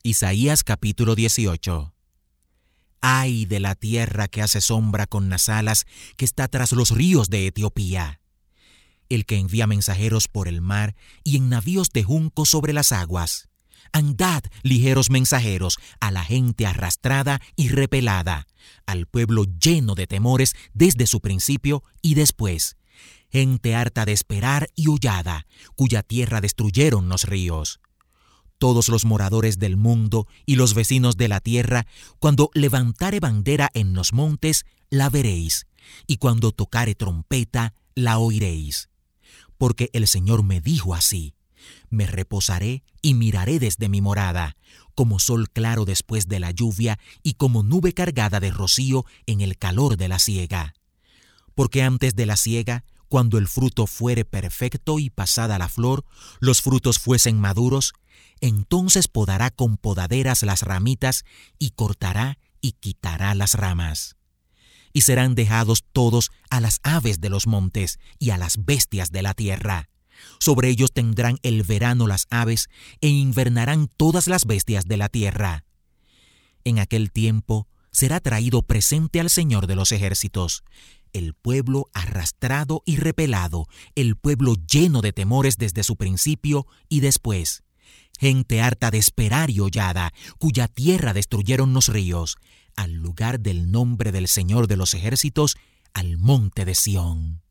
Isaías capítulo 18. Ay de la tierra que hace sombra con las alas, que está tras los ríos de Etiopía. El que envía mensajeros por el mar y en navíos de junco sobre las aguas. Andad, ligeros mensajeros, a la gente arrastrada y repelada, al pueblo lleno de temores desde su principio y después. Gente harta de esperar y hollada, cuya tierra destruyeron los ríos. Todos los moradores del mundo y los vecinos de la tierra, cuando levantare bandera en los montes, la veréis, y cuando tocare trompeta, la oiréis. Porque el Señor me dijo así: me reposaré y miraré desde mi morada, como sol claro después de la lluvia y como nube cargada de rocío en el calor de la siega. Porque antes de la siega, cuando el fruto fuere perfecto y pasada la flor, los frutos fuesen maduros, entonces podará con podaderas las ramitas y cortará y quitará las ramas. Y serán dejados todos a las aves de los montes y a las bestias de la tierra. Sobre ellos tendrán el verano las aves e invernarán todas las bestias de la tierra. En aquel tiempo será traído presente al Señor de los ejércitos, el pueblo arrastrado y repelado, el pueblo lleno de temores desde su principio y después. Gente harta de esperar y hollada, cuya tierra destruyeron los ríos, al lugar del nombre del Señor de los ejércitos, al monte de Sión.